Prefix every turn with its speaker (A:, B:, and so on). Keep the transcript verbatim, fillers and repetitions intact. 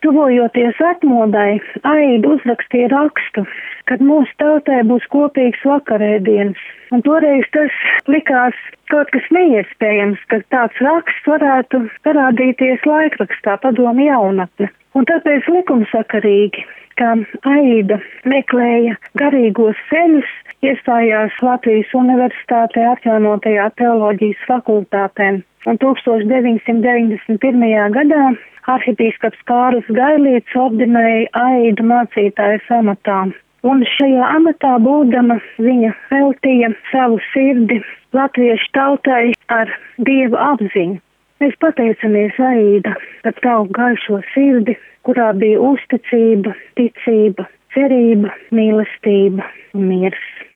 A: Tuvojoties atmodai, Aida uzrakstīja rakstu, kad mūsu tautai būs kopīgs vakarēdienas. Un toreiz tas likās kaut kas neiespējams, ka tāds raksts varētu parādīties laikrakstā Padomju jaunatne. Un tāpēc likumsakarīgi, ka Aida meklēja garīgos ceļus, iestājās Latvijas Universitātē atjaunotajā teoloģijas fakultātē. Un tūkstoš deviņsimt deviņdesmit pirmajā gadā arhibīskaps Kārlis Gailīts ordinēja Aidu mācītājas amatā. Un šajā amatā būdama viņa veltīja savu sirdi latviešu tautai ar Dieva apziņu. Mēs pateicamies, Aida, par tavu gaišo sirdi, kurā bija uzticība, ticība, cerība, mīlestība un miers.